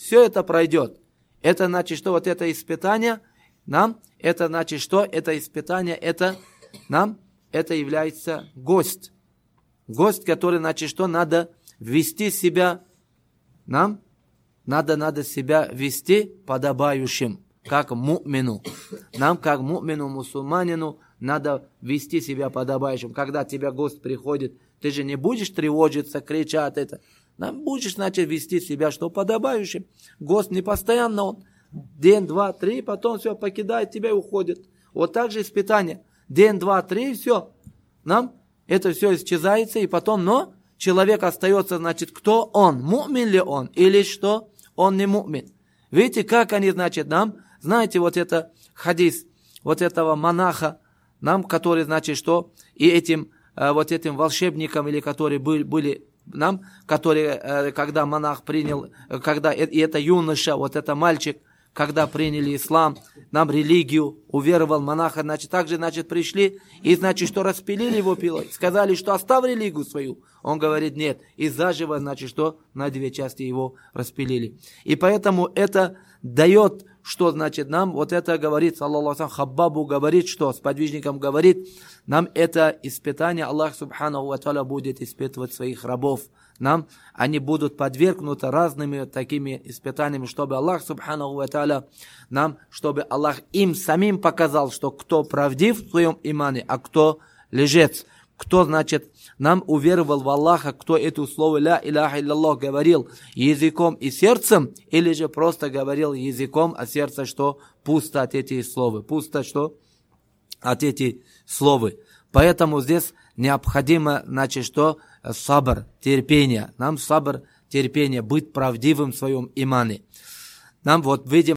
все это пройдет. Это значит, что вот это испытание нам, это значит, что это испытание, это нам, это является гость. Гость, который, значит, что надо вести себя, нам надо себя вести подобающим, как му'мину. Нам, как му'мину, мусульманину, надо вести себя подобающим. Когда тебя гость приходит, ты же не будешь тревожиться, кричать это. Нам будешь, значит, вести себя, что подобающим. Гость не постоянно, он день, два, три, потом все, покидает тебя и уходит. Вот так же испытание. День, два, три, все. Нам это все исчезается, и потом, но человек остается, значит, кто он? Му'мин ли он? Или что? Он не му'мин. Видите, как они, значит, нам, знаете, вот это хадис, вот этого монаха, нам, который, значит, что, и этим, вот этим волшебникам, или которые были нам, которые, когда монах принял, когда и это юноша, вот это мальчик, когда приняли ислам, нам религию, уверовал монаха, значит, также, значит, пришли, и, значит, что распилили его пилой, сказали, что оставь религию свою. Он говорит, нет, и заживо, значит, что на две части его распилили. И поэтому это дает, что, значит, нам, вот это говорит, саллаллаху Хаббабу говорит, что, сподвижникам говорит, нам это испытание, Аллах, субханаху ва тааля, будет испытывать своих рабов. Нам они будут подвергнуты разными такими испытаниями, чтобы Аллах, субханаху ва тааля, нам, чтобы Аллах им самим показал, что кто правдив в своем имане, а кто лжец. Кто, значит, нам уверовал в Аллаха, кто это слово «Ля иляха илляллах» говорил языком и сердцем, или же просто говорил языком, а сердце что? Пусто от этих слов. Пусто что? От этих слов. Поэтому здесь необходимо, значит, что? Сабр, терпение. Нам сабр, терпение, быть правдивым в своем имане. Нам вот видим,